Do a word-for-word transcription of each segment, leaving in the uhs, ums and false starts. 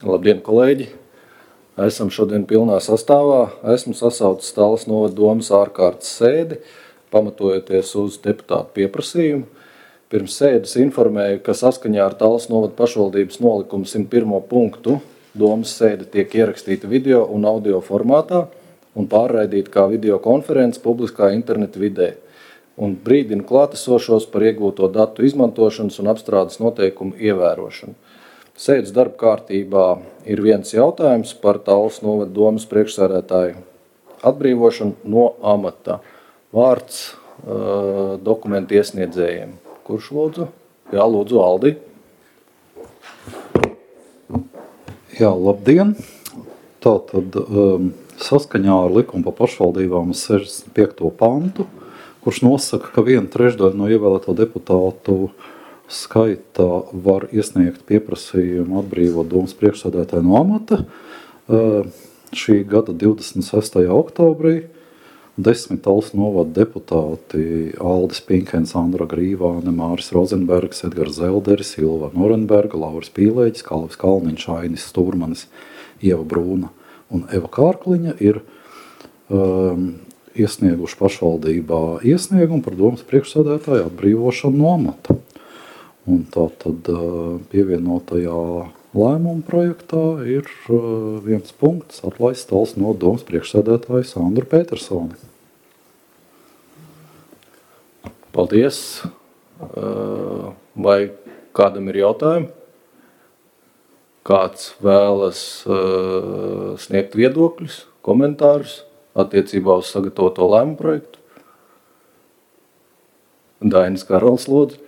Labdien, kolēģi! Esam šodien pilnā sastāvā. Esmu sasaucis Tallas novada domes ārkārtas sēdi, pamatojoties uz deputātu pieprasījumu. Pirms sēdes informēju, ka saskaņā ar Tallas novada pašvaldības nolikumu simt pirmo punktu domes sēde tiek ierakstīta video un audio formātā un pārraidīta kā video konferences publiskā interneta vidē. Un brīdinu klātesošos par iegūto datu izmantošanas un apstrādes noteikumu ievērošanu. Sēdes darba kārtībā ir viens jautājums par Tallas novada domes priekšsēdētāju atbrīvošanu no amata. Vārds uh, dokumentu iesniedzējiem. Kurš lūdzu? Jā, lūdzu, Aldi. Jā, labdien! Tātad um, saskaņā ar likumu par pašvaldībām sešdesmit piekto pantu, kurš nosaka, ka viena trešdaļa no ievēlēto deputātu skaitā var iesniegt pieprasījumu atbrīvot domes priekšsēdētāju no amata. Šī gada divdesmit sestajā oktobrī desmit Tallas novada deputāti Aldis Pinkens, Andra Grīvāne, Māris Rozenbergs, Edgars Zelderis, Ilva Norenberga, Lauris Pīlēģis, Kalvis Kalniņš, Ainis Stūrmanis, Ieva Brūna un Eva Kārkliņa ir um, iesnieguši pašvaldībā iesniegumu par domes priekšsēdētāju atbrīvošanu no amata. Un tā tad pievienotajā lēmuma projektā ir viens punkts atlaist Tallas novada domes priekšsēdētāju Sandru Petersoni. Paldies. Vai kādam ir jautājumi? Kāds vēlas sniegt viedokļus, komentārus attiecībā uz sagatavoto lēmumu projektu? Dainis Karls, lūdzu.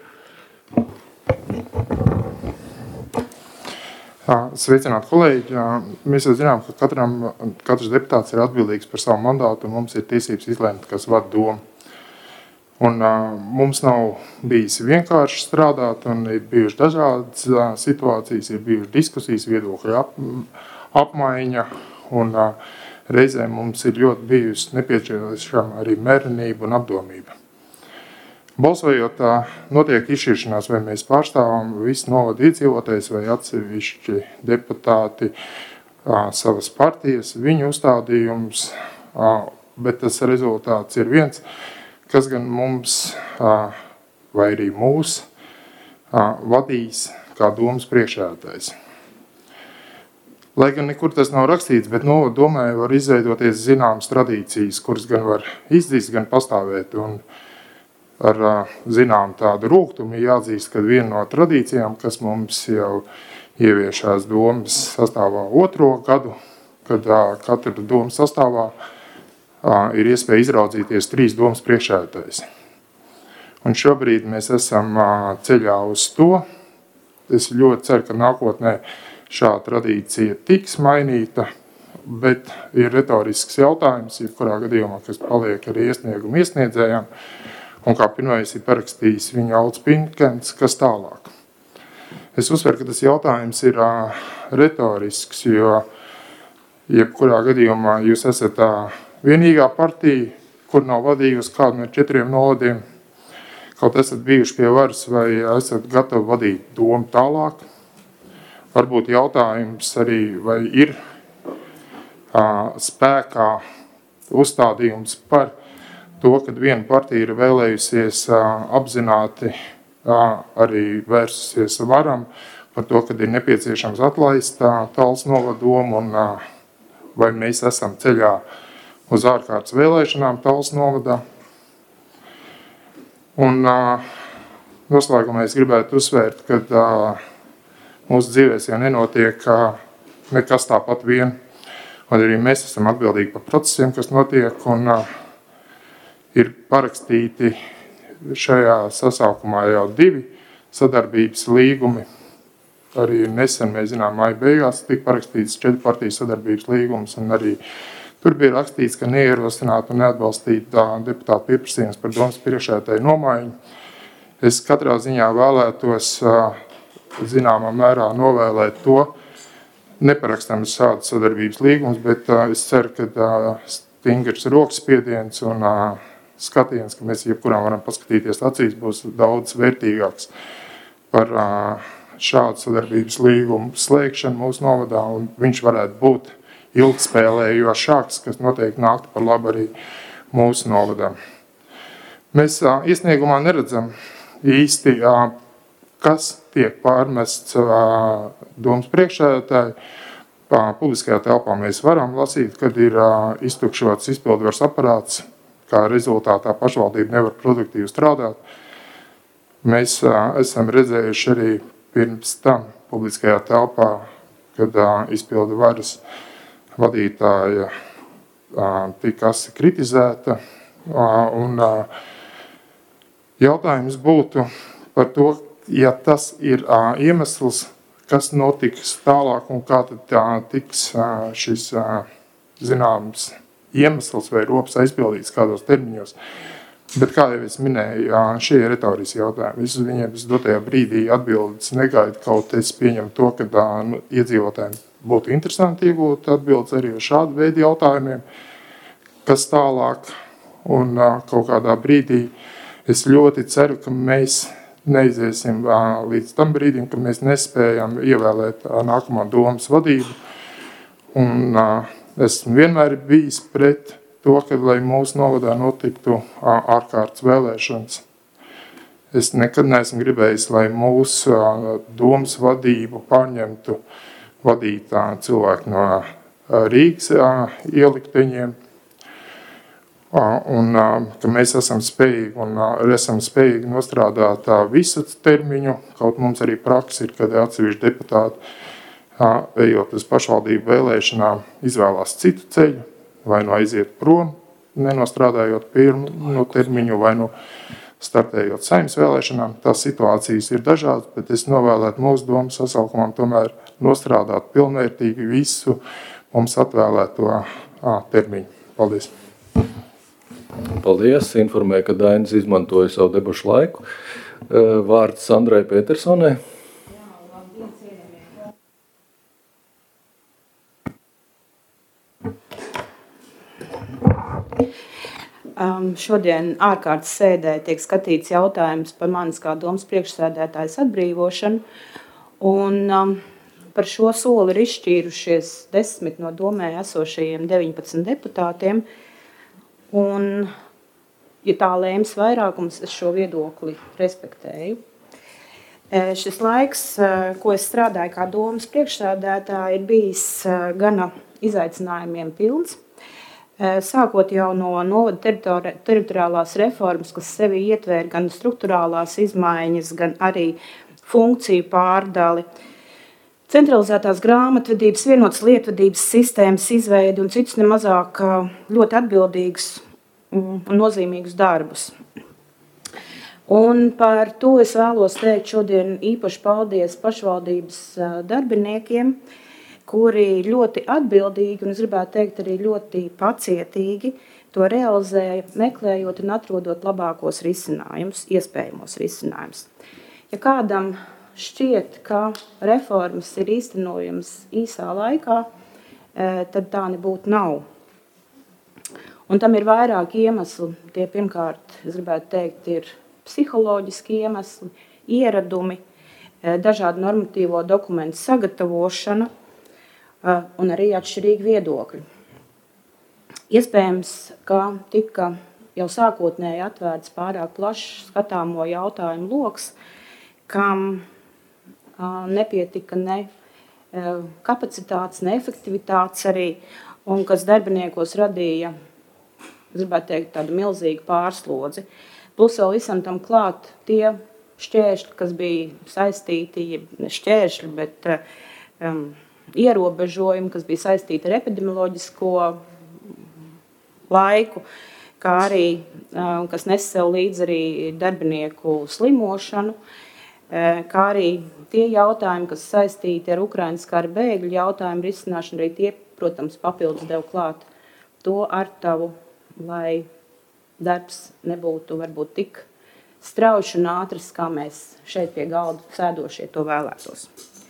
Sveicināti kolēģi! Mēs jau zinām, ka katram, katrs deputāts ir atbildīgs par savu mandātu un mums ir tiesības izlēmt, kas vada domu. Un uh, mums nav bijis vienkārši strādāt un ir bijuši dažādas uh, situācijas, ir bijuši diskusijas, viedokļu ap, apmaiņa un uh, reizēm mums ir ļoti bijusi nepieciešama arī mērenība un apdomība. Balsojot, notiek izšķiršanās, vai mēs pārstāvam visu novadu iedzīvotājus vai atsevišķi deputāti a, savas partijas, viņu uzstādījums, a, bet tas rezultāts ir viens, kas gan mums, a, vai arī mūs, a, vadīs kā domes priekšsēdētājs. Lai gan nekur tas nav rakstīts, bet novadu domē var izveidoties zināmas tradīcijas, kuras gan var izdzīst, gan pastāvēt. Un, ar zinām tādu rūgtumu jāatzīst, ka viena no tradīcijām, kas mums jau ieviešās domes sastāvā otro gadu, kad katra domes sastāvā ir iespēja izraudzīties trīs domes priekšsēdētājus. Un šobrīd mēs esam ceļā uz to. Es ļoti ceru, ka nākotnē šā tradīcija tiks mainīta, bet ir retorisks jautājums, kurā gadījumā, kas paliek arī iesniegumu iesniedzējām, un kā pirmais ir parakstījis viņa Aldis Pinkens, kas tālāk. Es uzsveru, ka tas jautājums ir uh, retorisks, jo jebkurā gadījumā jūs esat uh, vienīgā partija, kur nav vadījusi kādu no četriem novadiem, kaut esat bijuši pie varas vai esat gatavi vadīt domu tālāk. Varbūt jautājums arī, vai ir uh, spēkā uzstādījums par to, kad viena partija ir vēlējusies uh, apzināti uh, arī vērsusies varam par to, kad ir nepieciešams atlaist uh, Tallas novada domu un uh, vai mēs esam ceļā uz ārkārtas vēlēšanām Tallas novadā. Un uh, noslēgumā es gribētu uzsvērt, ka uh, mūsu dzīvēs jau nenotiek uh, nekas tāpat vien. Un arī mēs esam atbildīgi par procesiem, kas notiek un uh, ir parakstīti šajā sasaukumā jau divi sadarbības līgumi. Arī nesen, mēs zinām, māja beigās tika parakstīts četru partiju sadarbības līgums, un arī tur bija rakstīts, ka neierosināt un neatbalstīt deputātu pieprasījums par domes priekšsēdētāju nomaiņu. Es katrā ziņā vēlētos zināmā mērā novēlēt to, neparakstam šādu sadarbības līgumus, bet es ceru, ka stingrs rokas spiediens un skatiens, ka mēs jebkurām varam paskatīties acīs, būs daudz vērtīgāks par šādu sadarbības līgumu slēgšanu mūsu novadā, un viņš varētu būt ilgspēlējošāks, kas noteikti nāktu par labu arī mūsu novadā. Mēs uh, iesniegumā neredzam īsti, uh, kas tiek pārmests uh, domas priekšsēdētāji. Uh, publiskajā telpā mēs varam lasīt, kad ir uh, iztukšots izpildvaras aparāts, kā rezultātā pašvaldība nevar produktīvi strādāt. Mēs uh, esam redzējuši arī pirms tam publiskajā telpā, kad uh, izpildu varas vadītāja uh, tika asi kritizēta. Uh, un uh, jautājums būtu par to, ja tas ir uh, iemesls, kas notiks tālāk un kā tad tā tiks uh, šis uh, zināms iemesls vai rops aizpildīts kādos termiņos. Bet, kā jau es minēju, šie ir retoriski jautājumi. Visus viņiem es dotajā brīdī atbildes negaidu, kaut es pieņemu to, ka nu, iedzīvotājiem būtu interesanti iegūt atbildes arī uz šādu veidu jautājumiem, kas tālāk. Un kaut kādā brīdī es ļoti ceru, ka mēs neiziesim līdz tam brīdim, ka mēs nespējam ievēlēt nākamā domas vadību. Un esmu vienmēr bijis pret to, ka, lai mūsu novadā notiktu ārkārtas vēlēšanas. Es nekad neesmu gribējis, lai mūsu domas vadību pārņemtu vadīt cilvēki no Rīgas ielikteņiem, un ka mēs esam spējīgi un esam spējīgi nostrādāt visu termiņu, kaut mums arī praksa ir, kad atsevišķi deputāti, ejot uz pašvaldību vēlēšanām, izvēlās citu ceļu, vai nu aiziet prom, nenostrādājot pirmu no termiņu, vai nu startējot saimnes vēlēšanām. Tās situācijas ir dažādas, bet es novēlētu mūsu domas sasaukumam tomēr nostrādāt pilnvērtīgi visu mums atvēlēto ā, termiņu. Paldies! Paldies! Informēju, ka Dainis izmantoja savu debašu laiku. Vārds Sandrai Petersonai. Um, šodien ārkārtas sēdē tiek skatīts jautājums par manis kā domas priekšsēdētājas atbrīvošanu. Un, um, par šo soli ir izšķīrušies desmit no domē esošajiem deviņpadsmit deputātiem. Un, ja tā lēms vairākums, es šo viedokli respektēju. E, šis laiks, ko es strādāju kā domas priekšsēdētāja, ir bijis gana izaicinājumiem pilns. Sākot jau no novada teritori teritoriālās reformas, kas sevi ietvēra gan struktūrālās izmaiņas, gan arī funkciju pārdali, centralizētās grāmatvedības, vienotas lietvedības sistēmas izveidi un citus nemazāk ļoti atbildīgus un nozīmīgus darbus. Un par to es vēlos teikt šodien īpaši paldies pašvaldības darbiniekiem, kuri ļoti atbildīgi, un es gribētu teikt arī ļoti pacietīgi, to realizēja, meklējot un atrodot labākos risinājumus, iespējamos risinājumus. Ja kādam šķiet, ka reformas ir īstenojams īsā laikā, tad tā nebūtu nav. Un tam ir vairāk iemesli. Tie pirmkārt, es gribētu teikt, ir psiholoģiski iemesli, ieradumi, dažādu normatīvo dokumentu sagatavošana, un arī atšķirīgi viedokļi. Iespējams, ka tika jau sākotnēji atvērts pārāk plašs skatāmo jautājumu loks, kam nepietika ne kapacitātes, ne efektivitātes arī, un kas darbiniekos radīja, es gribētu teikt, tādu milzīgu pārslodzi. Plus vēl visam tam klāt tie šķēršļi, kas bija saistīti, ne šķēršļi, bet um, ierobežojumi, kas bija saistīti ar epidemioloģisko laiku, kā arī, kas nes sev līdz arī darbinieku slimošanu, kā arī tie jautājumi, kas saistīti ar Ukrainas kara bēgļu jautājumu risināšanu, arī tie, protams, papildus dev klāt to artavu, lai darbs nebūtu varbūt tik strauši un ātrs, kā mēs šeit pie galda sēdošie to vēlētos.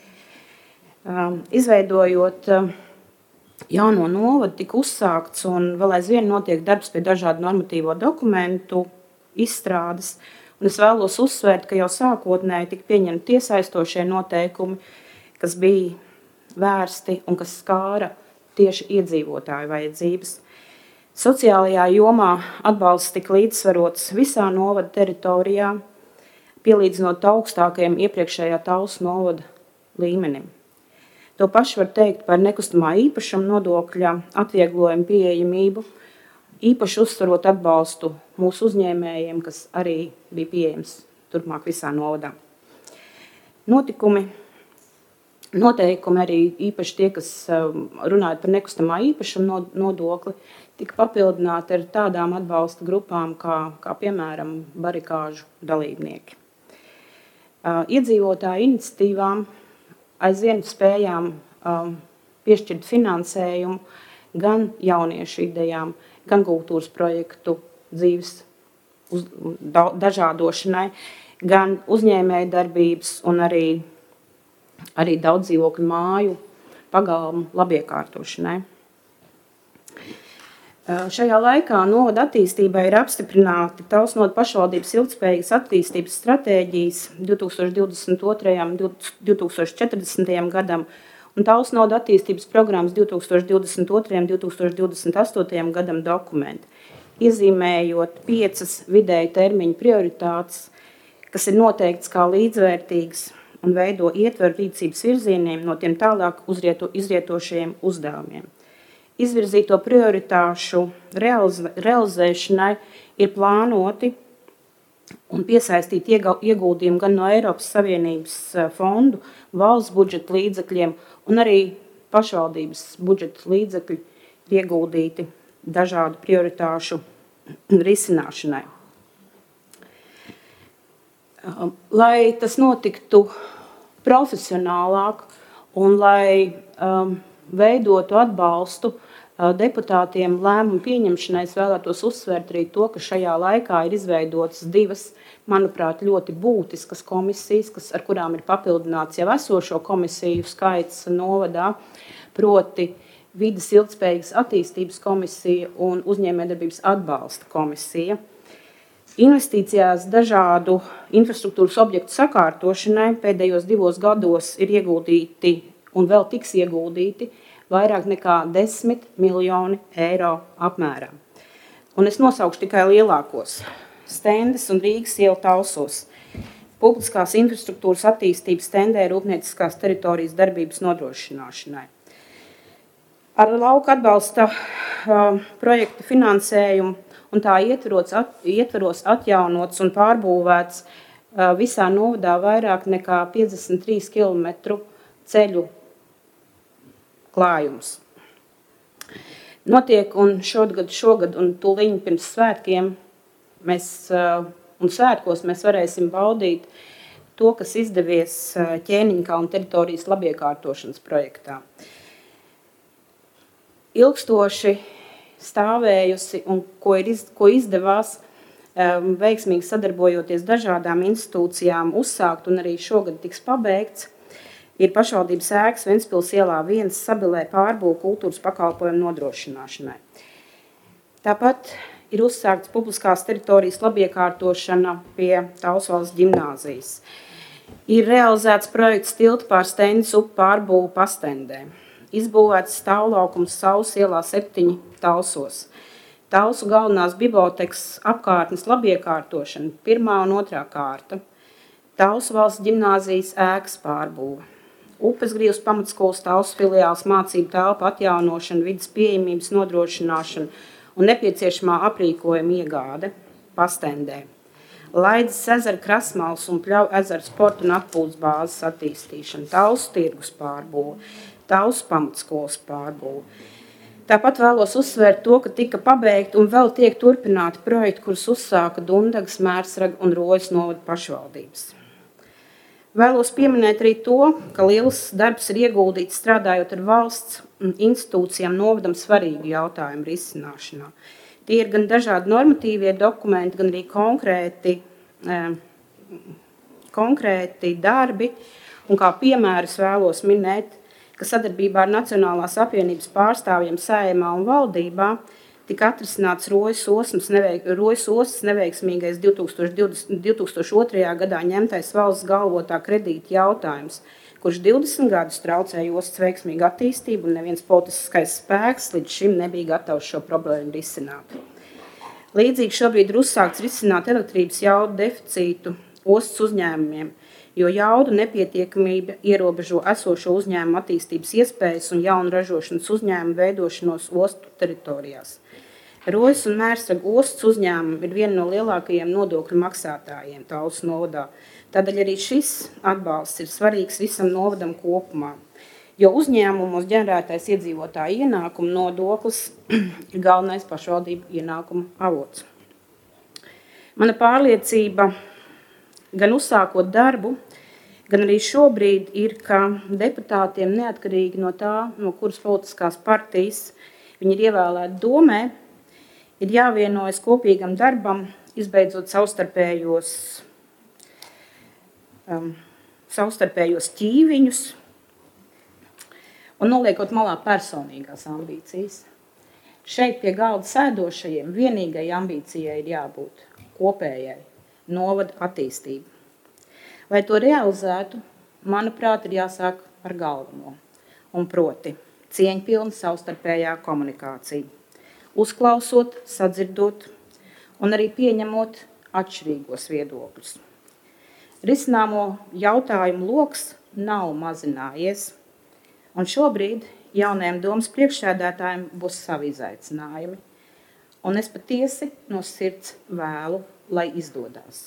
Izveidojot jauno novadu, tika uzsākts un vēl aizvien notiek darbs pie dažādu normatīvo dokumentu izstrādes Un es vēlos uzsvērt, ka jau sākotnēji tika pieņemti tiesaistošie noteikumi, kas bija vērsti un kas skāra tieši iedzīvotāju vajadzības. Sociālajā jomā atbalsts tika līdzsvarots visā novada teritorijā, pielīdzinot augstākajiem iepriekšējā Talsu novada līmenim. To pašu var teikt par nekustamā īpašuma nodokļa atvieglojumu pieejamību, īpaši uzsvarot atbalstu mūsu uzņēmējiem, kas arī bija pieejams turpmāk visā novadā. Notikumi, noteikumi arī īpaši tie, kas runājot par nekustamā īpašuma nodokli, tika papildināti ar tādām atbalsta grupām, kā, kā piemēram barikāžu dalībnieki. Iedzīvotāju iniciatīvām aizvien spējām piešķirt finansējumu gan jauniešu idejām, gan kultūras projektu dzīves uz, dažādošanai, gan uzņēmēju darbības un arī, arī daudz dzīvokļu māju pagalmu labiekārtošanai. Šajā laikā novada attīstībai ir apstiprināti Talsu novada pašvaldības ilgtspējīgas attīstības stratēģijas divi tūkstoši divdesmit otrais un divi tūkstoši četrdesmitais gadam un Talsu novada attīstības programmas divi tūkstoši divdesmit otrais un divi tūkstoši divdesmit astotais gadam dokumenti, iezīmējot piecas vidēja termiņa prioritātes, kas ir noteikts kā līdzvērtīgas un veido ietveru rīcības virzieniem no tiem tālāk uzrieto, izrietošajiem uzdevumiem. Izvirzīto prioritāšu realizēšanai ir plānoti un piesaistīti ieguldījumi gan no Eiropas Savienības fondu, valsts budžeta līdzekļiem un arī pašvaldības budžeta līdzekļi ieguldīti dažādu prioritāšu risināšanai. Lai tas notiktu profesionālāk un lai um, veidotu atbalstu deputātiem lēmumu pieņemšanai, es vēlētos uzsvērt arī to, ka šajā laikā ir izveidotas divas, manuprāt, ļoti būtiskas komisijas, kas, ar kurām ir papildināts jau esošo komisiju skaits novadā, proti vides ilgtspējīgas attīstības komisija un uzņēmējdarbības atbalsta komisija. Investīcijās dažādu infrastruktūras objektu sakārtošanai pēdējos divos gados ir ieguldīti un vēl tiks ieguldīti vairāk nekā desmit miljoni eiro apmērā. Un es nosaukšu tikai lielākos – Stendes un Rīgas iela Talsos, publiskās infrastruktūras attīstības stendē rūpnieciskās teritorijas darbības nodrošināšanai. Ar lauka atbalsta uh, projekta finansējumu un tā ietveros, at, ietveros atjaunots un pārbūvēts uh, visā novadā vairāk nekā piecdesmit trīs kilometru ceļu klājums. Notiek un šogad, šogad un tūliņ pirms svētkiem mēs, uh, un svētkos mēs varēsim baudīt to, kas izdevies uh, Ķēniņkalna teritorijas labiekārtošanas projektā. Ilgstoši stāvējusi un ko, ir iz, ko izdevās um, veiksmīgi sadarbojoties dažādām institūcijām uzsākt un arī šogad tiks pabeigts, ir pašvaldības ēkas Ventspils ielā viens sabilē pārbūvu kultūras pakalpojumu nodrošināšanai. Tāpat ir uzsākts publiskās teritorijas labiekārtošana pie Talsu valsts ģimnāzijas. Ir realizēts projekts tiltu pār Stendes upi pārbūvu Pastendē. Izbūvēts stāvlaukums Saules ielā septiņi Talsos. Talsu galvenās bibliotekas apkārtnes labiekārtošana, pirmā un otrā kārta. Talsu valsts ģimnāzijas ēkas pārbūve. Upesgrīvas pamatskolas Talsu filiāls mācību telpu atjaunošana, vidas pieejamības nodrošināšana un nepieciešamā aprīkojuma iegāde Pastendē. Laidzes ezera Krasmals un Pļauju ezera sporta un atpūtas bāzes attīstīšana, Talsu tirgus pārbūve, Talsu pamatskolas pārbūve. Tāpat vēlos uzsvērt to, ka tika pabeigti un vēl tiek turpināti projekti, kurus uzsāka Dundagas, Mērsraga un Rojas novada pašvaldības. Vēlos pieminēt arī to, ka liels darbs ir ieguldīts strādājot ar valsts institūcijām novadam svarīgu jautājumu risināšanā. Tie ir gan dažādi normatīvie dokumenti, gan arī konkrēti, eh, konkrēti darbi, un kā piemērus vēlos minēt, ka sadarbībā ar Nacionālās apvienības pārstāvjiem Saeimā un valdībā tika atrisināts Rojas osmas neveik, Rojas ostas neveiksmīgais divtūkstoš otrajā gadā ņemtais valsts galvotā kredīta jautājums, kurš divdesmit gadus traucēja ostas veiksmīgu attīstību, un neviens politiskais spēks līdz šim nebija gatavs šo problēmu risināt. Līdzīgi šobrīd ir uzsākts risināt elektrības jaudu deficītu ostas uzņēmumiem, jo jaudu nepietiekamība ierobežo esošo uzņēmumu attīstības iespējas un jaunu ražošanas uzņēmumu veidošanos ostu teritorijās. Rojas un Mērsaga ostas uzņēmumi ir viena no lielākajiem nodokļu maksātājiem Talsu novadā. Tādēļ arī šis atbalsts ir svarīgs visam novadam kopumā, jo uzņēmumos ģenerētais iedzīvotāju ienākumu nodoklis ir galvenais pašvaldību ienākumu avots. Mana pārliecība, gan uzsākot darbu, gan arī šobrīd ir, ka deputātiem neatkarīgi no tā, no kuras politiskās partijas viņi ir ievēlēti domē, ir jāvienojas kopīgam darbam, izbeidzot savstarpējos, um, savstarpējos ķīviņus un noliekot malā personīgās ambīcijas. Šeit pie galda sēdošajiem vienīgai ambīcijai ir jābūt kopējai novada attīstība. Lai to realizētu, manuprāt, ir jāsāk ar galveno, un proti cieņpilna savstarpējā komunikācija, uzklausot, sadzirdot un arī pieņemot atšķirīgos viedokļus. Risināmo jautājumu loks nav mazinājies, un šobrīd jaunajiem domas priekšsēdētājiem būs savi izaicinājumi, un es patiesi no sirds vēlu, lai izdodās.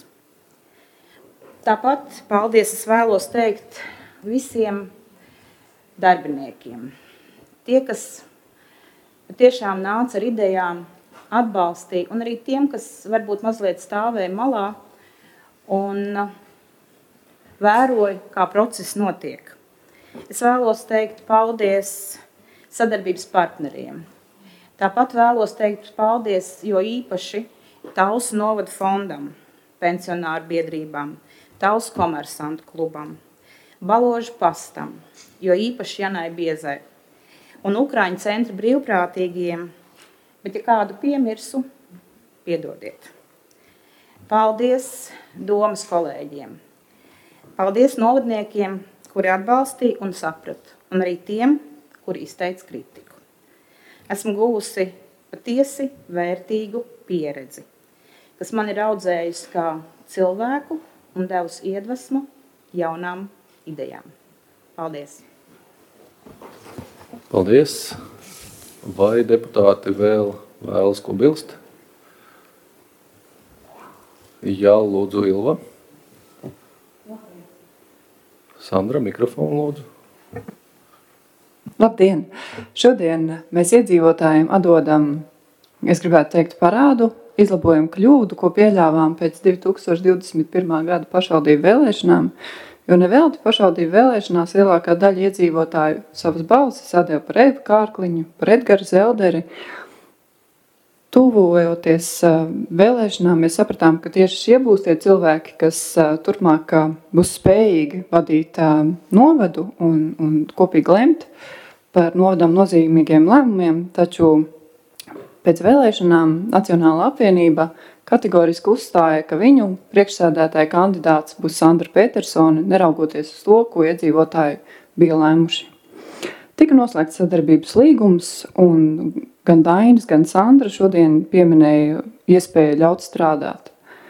Tāpat paldies es vēlos teikt visiem darbiniekiem. Tie, kas tiešām nāca ar idejām, atbalstīja, un arī tiem, kas varbūt mazliet stāvēja malā un vēroja, kā process notiek. Es vēlos teikt paldies sadarbības partneriem. Tāpat vēlos teikt paldies, jo īpaši Talsu novada fondam, pensionāru biedrībām, Talsu komersantu klubam, Baložu pastam, jo īpaši Janai Biezai, un Ukraiņu centra brīvprātīgiem, bet ja kādu piemirsu, piedodiet. Paldies domas kolēģiem. Paldies novadniekiem, kuri atbalstīja un saprat, un arī tiem, kuri izteica kritiku. Esmu guvusi patiesi vērtīgu pieredzi, kas man ir audzējusi kā cilvēku un devusi iedvesmu jaunām idejām. Paldies! Paldies! Vai deputāti vēl vēlas ko bilst? Jā, lūdzu, Ilva. Sandra, mikrofonu lūdzu. Labdien! Šodien mēs iedzīvotājiem atdodam, es gribētu teikt, parādu, izlabojam kļūdu, ko pieļāvām pēc divi tūkstoši divdesmit pirmā gada pašvaldību vēlēšanām, jo nevelti pašvaldību vēlēšanās lielākā daļa iedzīvotāju savas balsis atdeva par Evu Kārkliņu, par Edgaru Zelderi. Tuvojoties vēlēšanām, mēs sapratām, ka tieši šie būs tie cilvēki, kas turpmāk būs spējīgi vadīt novadu un, un kopīgi lemt par novadam nozīmīgiem lēmumiem, taču pēc vēlēšanām Nacionāla apvienība kategoriski uzstāja, ka viņu priekšsēdētāja kandidāts būs Sandra Petersone, neraugoties uz to, ko iedzīvotāji bija lēmuši. Tika noslēgts sadarbības līgums, un gan Dainis, gan Sandra šodien pieminēja iespēju ļaut strādāt.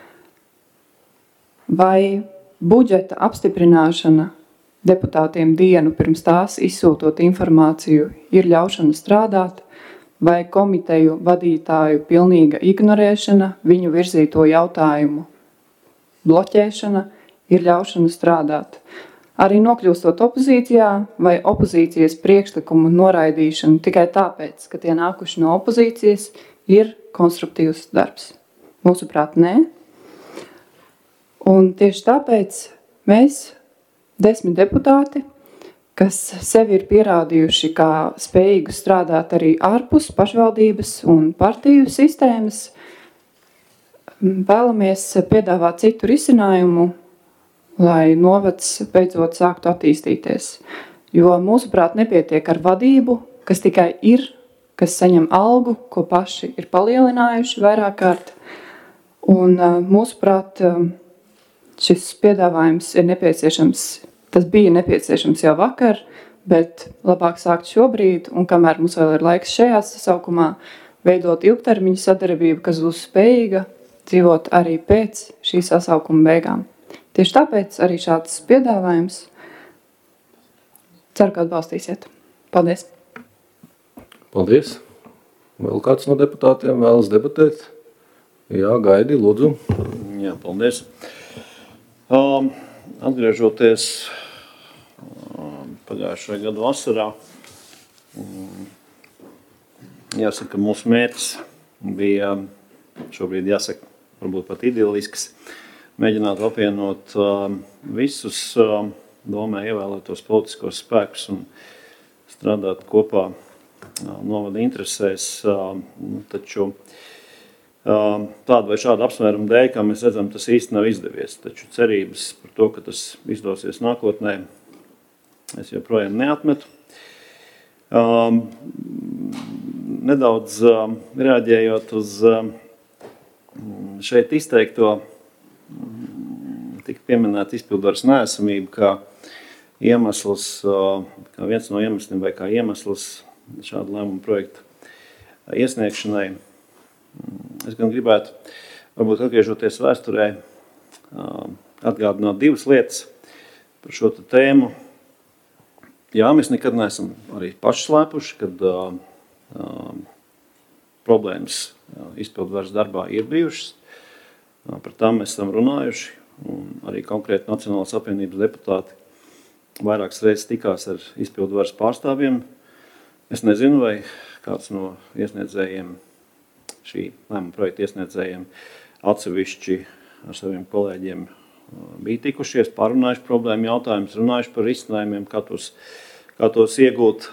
Vai budžeta apstiprināšana deputātiem dienu pirms tās izsūtot informāciju ir ļaušana strādāt, vai komiteju vadītāju pilnīga ignorēšana, viņu virzīto jautājumu bloķēšana ir ļaušana strādāt. Arī nokļūstot opozīcijā vai opozīcijas priekšlikumu noraidīšana tikai tāpēc, ka tie nākuši no opozīcijas, ir konstruktīvs darbs. Mūsuprāt, nē. Un tieši tāpēc mēs, desmit deputāti, kas sevi ir pierādījuši kā spējīgi strādāt arī ārpus pašvaldības un partiju sistēmas, vēlamies piedāvāt citu risinājumu, lai novads beidzot sāktu attīstīties. Jo mūsuprāt nepietiek ar vadību, kas tikai ir kas saņem algu, ko paši ir palielinājuši vairāk kārt. Un mūsuprāt, šis piedāvājums ir nepieciešams, tas bija nepieciešams jau vakar, bet labāk sākt šobrīd, un kamēr mums vēl ir laiks šajā sasaukumā, veidot ilgtermiņa sadarbību, kas būs spējīga dzīvot arī pēc šī sasaukuma beigām. Tieši tāpēc arī šāds piedāvājums. Ceru, ka atbalstīsiet. Paldies! Paldies! Vēl kāds no deputātiem vēlas debatēt? Jā, Gaidi, lūdzu. Jā, paldies. Um, atgriežoties um, pagājušajā gadu vasarā, um, jāsaka, mūsu mērķis bija, šobrīd jāsaka, varbūt pat idillisks, mēģināt apvienot um, visus um, domē ievēlētos politiskos spēkus un strādāt kopā uh, novada interesēs, uh, nu, taču uh, tādu vai šādu apsvērumu dēļ, kā mēs redzam, tas īsti nav izdevies. Taču cerības par to, ka tas izdosies nākotnē, es joprojām neatmetu. Um, nedaudz uh, reaģējot uz uh, šeit izteikto, tika pieminēta izpildvaras neesamība kā iemesls, kā viens no iemesliem vai kā iemesls šādu lēmumu projektu iesniegšanai. Es gan gribētu, varbūt atgriežoties vēsturē, atgādināt divas lietas par šo tēmu. Jā, mēs nekad neesam arī paši slēpuši, kad uh, uh, problēmas izpildvaras darbā ir bijušas. Uh, par tām mēs esam runājuši. Un arī konkrēti Nacionālās apvienības deputāti vairākas reizes tikās ar izpildvaras pārstāvjiem. Es nezinu, vai kāds no iesniedzējiem, šī lēmuma projekta iesniedzējiem, atsevišķi ar saviem kolēģiem bija tikušies, pārunājuši problēmu jautājumus, runājuši par risinājumiem, kā tos, kā tos iegūt.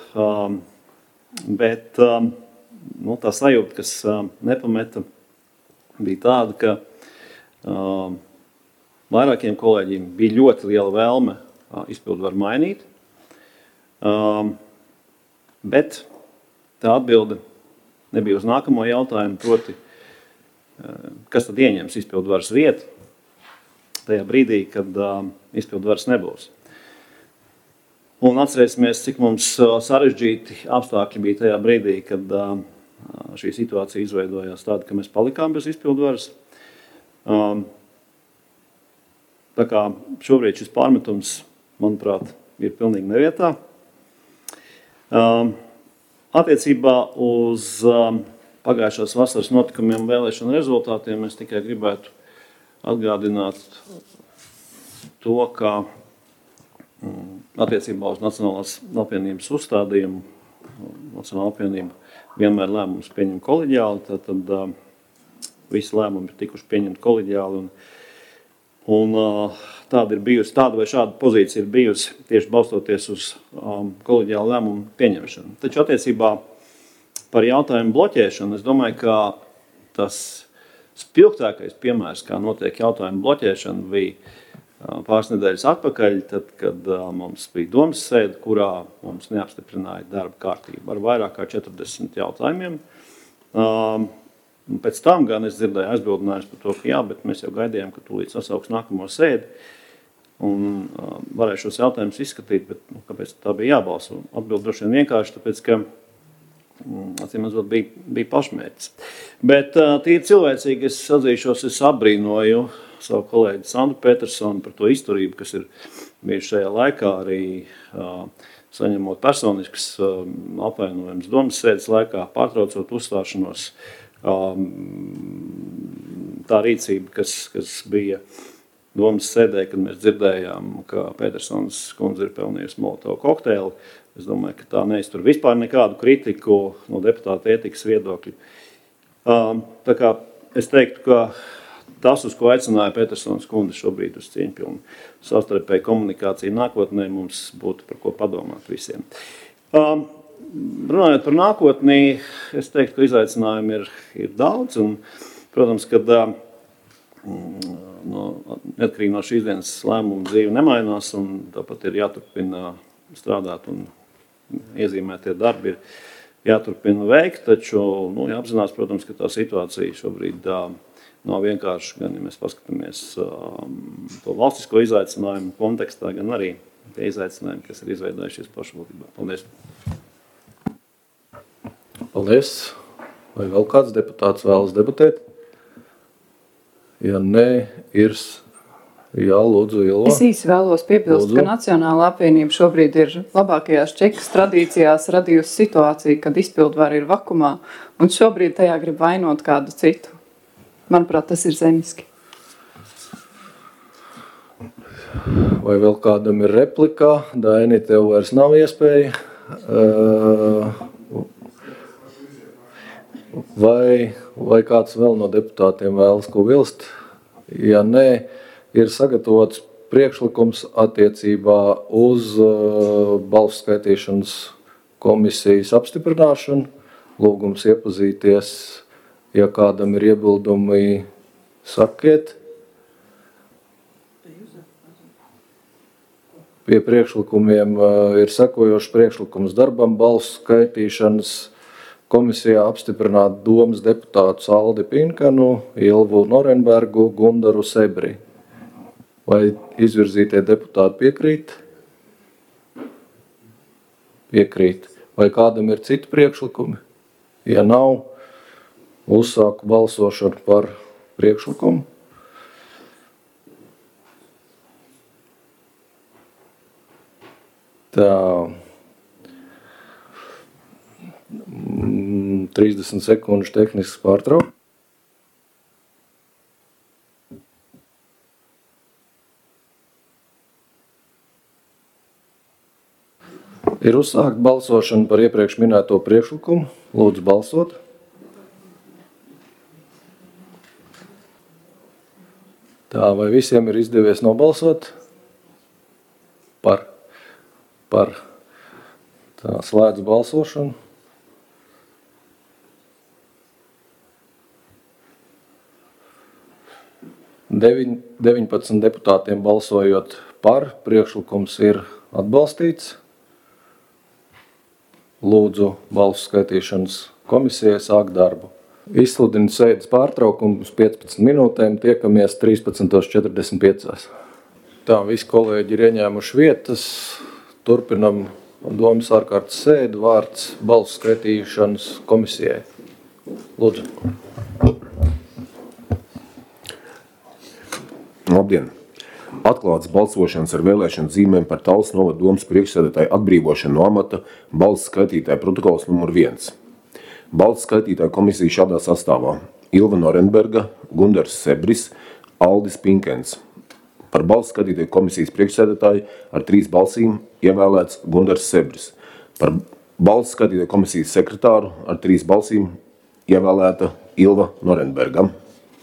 Bet nu, tā sajūta, kas nepameta, bija tāda, ka vairākiem kolēģiem bija ļoti liela vēlme izpildvaru mainīt, bet tā atbilde nebija uz nākamo jautājumu, proti, kas tad ieņems izpildvaras vietu tajā brīdī, kad izpildvaras nebūs. Un atcerēsimies, cik mums sarežģīti apstākļi bija tajā brīdī, kad šī situācija izveidojās tāda, ka mēs palikām bez izpildvaras. Tā kā šobrīd šis pārmetums, manuprāt, ir pilnīgi nevietā. Attiecībā uz pagājušās vasaras notikumiem vēlēšanu rezultātiem es tikai gribētu atgādināt to, ka attiecībā uz Nacionālās apvienības uzstādījumu, Nacionālā apvienība vienmēr lēmumus pieņem koleģiāli, tad, tad visi lēmumi ir tikuši pieņemti koleģiāli, un Un tāda ir bijusi, tāda vai šāda pozīcija ir bijusi tieši balstoties uz um, koleģiālu lēmumu pieņemšanu. Taču attiecībā par jautājumu bloķēšanu, es domāju, ka tas spilgtākais piemērs, kā notiek jautājumu bloķēšana, bija uh, pāris nedēļas atpakaļ, tad, kad uh, mums bija domas sēde, kurā mums neapstiprināja darba kārtību ar vairāk kā četrdesmit jautājumiem. Um, Pēc tam gan es dzirdēju aizbildinājums par to, ka jā, bet mēs jau gaidījām, ka tūlīt sasauks nākamo sēdi un uh, varēju šos jautājumus izskatīt, bet nu, kāpēc tā bija jābalso? Atbild droši vien vienkārši, tāpēc, ka mm, atcīmredzot bija, bija pašmērķis. Bet uh, tīri cilvēcīgi es atzīšos, es apbrīnoju savu kolēģi Sandru Petersonu par to izturību, kas ir bijuši šajā laikā arī uh, saņemot personiskas uh, apvainojumus domas sēdes laikā, pārtraucot uzstāšanos. Tā rīcība, kas, kas bija domas sēdē, kad mēs dzirdējām, ka Petersons kundze ir pelnījusi Molotovu kokteili, es domāju, ka tā neiztur vispār nekādu kritiku no deputāta ētikas viedokļa. Tā kā es teiktu, ka tas, uz ko aicināja Petersons kundze šobrīd uz cieņpilnu savstarpēju komunikāciju nākotnē, mums būtu par ko padomāt visiem. Runājot par nākotnī, es teiktu, ka izaicinājumi ir, ir daudz, un, protams, kad no, neatkarīgi no šīs dienas lēmuma dzīve nemainās, un tāpat ir jāturpina strādāt un iezīmētie darbi ir jāturpina veikt, taču nu, jāapzinās, protams, ka tā situācija šobrīd uh, nav vienkārši, gan, ja mēs paskatāmies uh, to valstisko izaicinājumu kontekstā, gan arī tie izaicinājumi, kas ir izveidojušies pašvaldībā. Paldies! Paldies! Vai vēl kāds deputāts vēlas debatēt? Ja nē, ir... Jā, lūdzu, Ilva. Es īsi vēlos piebilst, lūdzu. Ka Nacionālā apvienība šobrīd ir labākajās čekas tradīcijās radījusi situāciju, kad izpildvara ir vakumā, un šobrīd tajā grib vainot kādu citu. Manuprāt, tas ir zemiski. Vai vēl kādam ir replikā? Daini, tev vairs nav iespēja. Vai, vai kāds vēl no deputātiem vēlas ko vilst? Ja nē, ir sagatavots priekšlikums attiecībā uz uh, balsu skaitīšanas komisijas apstiprināšanu. Lūgums iepazīties, ja kādam ir iebildumi, sakiet. Pie priekšlikumiem uh, ir sekojošs priekšlikums darbam balsu skaitīšanas komisijā apstiprināt domas deputātus Aldi Pinkanu, Ilvu Norenbergu, Gundaru Sebri. Vai izvirzītie deputāti piekrīt? Piekrīt. Vai kādam ir citi priekšlikumi? Ja nav, uzsāku balsošanu par priekšlikumu. Tā. trīsdesmit sekundžu tehnisks pārtraukums. Ir uzsākt balsošanu par iepriekš minēto priekšlikumu. Lūdzu balsot. Tā, vai visiem ir izdevies nobalsot? Par. Par. Tā, slēdz balsošanu. Deviņ, deviņpadsmit deputātiem balsojot par, priekšlikums ir atbalstīts. Lūdzu balsu skaitīšanas komisijai sāk darbu. Izsludinu sēdes pārtraukumu uz piecpadsmit minūtēm, tiekamies trīspadsmit četrdesmit pieci. Tā, visi kolēģi ir ieņēmuši vietas, turpinam domas ārkārtas sēdi, vārds balsu skaitīšanas komisijai. Lūdzu. Labdien! Atklāts balsošanas ar vēlēšanu zīmēm par Tallas novada domas priekšsēdētāju atbrīvošanu no amata balsu skaitītāja protokols numur viens. Balsu skaitītāja komisija šādā sastāvā: Ilva Norenberga, Gundars Sebris, Aldis Pinkens. Par balsu skaitītāju komisijas priekšsēdētāju ar trīs balsīm ievēlēts Gundars Sebris. Par balsu skaitītāju komisijas sekretāru ar trīs balsīm ievēlēta Ilva Norenberga.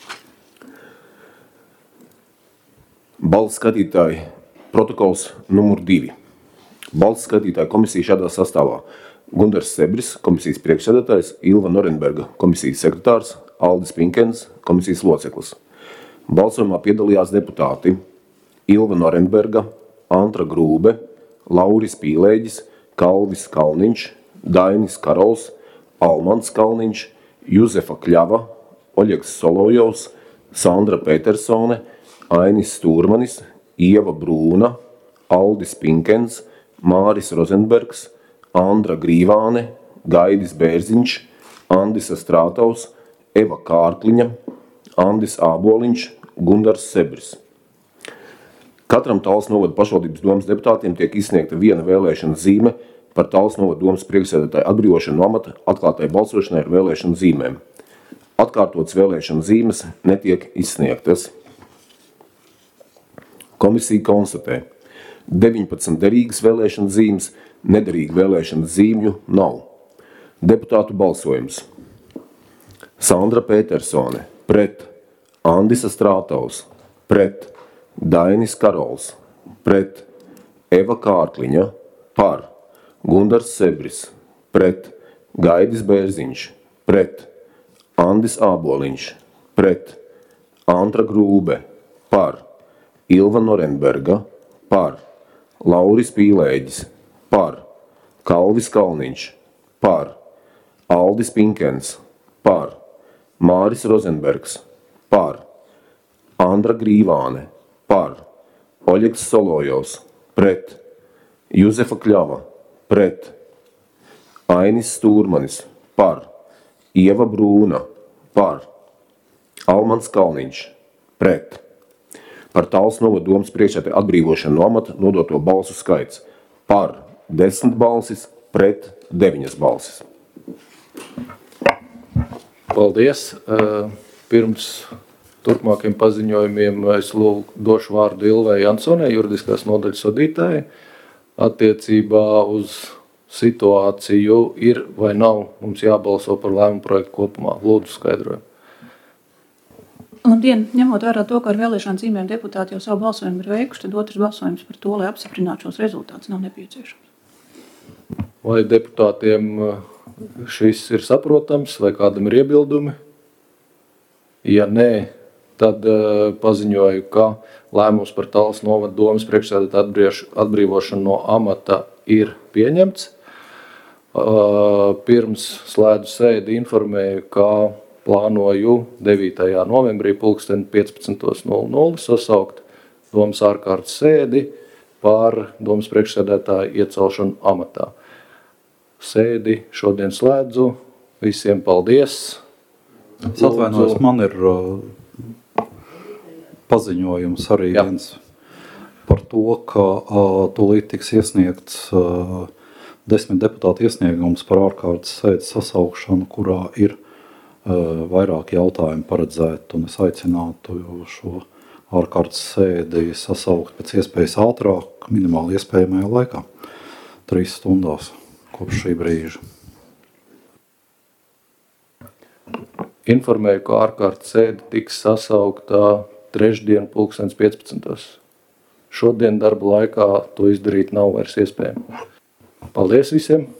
Balsu skatītāji protokols numur divi. Balsu skatītāja komisija šādā sastāvā: Gundars Sebris, komisijas priekšsēdētājs, Ilva Norenberga, komisijas sekretārs, Aldis Pinkens, komisijas loceklis. Balsojumā piedalījās deputāti Ilva Norenberga, Antra Grūbe, Lauris Pīlēģis, Kalvis Kalniņš, Dainis Karols, Almans Kalniņš, Juzefa Kļava, Oļegs Solovjovs, Sandra Petersone, Ainis Stūrmanis, Ieva Brūna, Aldis Pinkens, Māris Rozenbergs, Andra Grīvāne, Gaidis Bērziņš, Andisa Strātaus, Eva Kārkliņa, Andis Āboliņš, Gundars Sebris. Katram Tallas novada pašvaldības domas deputātiem tiek izsniegta viena vēlēšanas zīme par Tallas novada domas priekšsēdētāju atbrīvošanu no amata atklātai balsošanai ar vēlēšanu zīmēm. Atkārtotas vēlēšanu zīmes netiek izsniegtas. Komisija konstatē: deviņpadsmit derīgas vēlēšanas zīmes, nederīga vēlēšanas zīmju nav. Deputātu balsojums: Sandra Petersone pret, Andisa Strātaus pret, Dainis Karols pret, Eva Kārkliņa par, Gundars Sebris pret, Gaidis Bērziņš pret, Andis Āboliņš pret, Antra Grūbe par, Ilva Norenberga par, Lauris Pīlēģis par, Kalvis Kalniņš par, Aldis Pinkens par, Māris Rozenbergs par, Andra Grīvāne par, Oļegs Solojovs pret, Juzefa Kļava pret, Ainis Stūrmanis par, Ieva Brūna par, Almans Kalniņš pret. Par Tallas novada domas priekšsēdētāja atbrīvošanu no amata nodoto balsu skaits par desmit balsis pret deviņas balsis. Paldies. Pirms turpmākiem paziņojumiem es lūk, došu vārdu Ilvai Jansonai, juridiskās nodaļas vadītājai. Attiecībā uz situāciju ir vai nav mums jābalso par lēmumu projektu kopumā. Lūdzu skaidrojumu. Labdien! Ņemot vērā to, ka ar vēlēšanu zīmēm deputāti jau savu balsojumu ir veikuši, tad otrs balsojums par to, lai apstiprinātu šos rezultātus, nav nepieciešams. Vai deputātiem šis ir saprotams, vai kādam ir iebildumi? Ja nē, tad uh, paziņoju, ka lēmums par Tallas novada domas priekšsēdētāja atbrīvošanu no amata ir pieņemts. Uh, pirms slēdzu sēdi informēju, ka plānoju devītajā novembrī pulksteni piecpadsmit nulle nulle sasaukt domas ārkārtas sēdi par domas priekšsēdētāju iecelšanu amatā. Sēdi šodien slēdzu. Visiem paldies. Es atvainojos, man ir uh, paziņojums arī Jā. viens par to, ka uh, tūlīt tiks iesniegts uh, desmit deputātu iesniegums par ārkārtas sēdes sasaukšanu, kurā ir uh, vairāk jautājumu paredzēt, un es aicinātu šo ārkārtas sēdi sasaukt pēc iespējas ātrāk, minimāli iespējamajā laikā, trīs stundās kopš šī brīža. Informēju, ka ārkārtas sēde tiks sasaukta trešdien pulkstens piecpadsmitos. Šodien darba laikā to izdarīt nav vairs iespējams. Paldies visiem!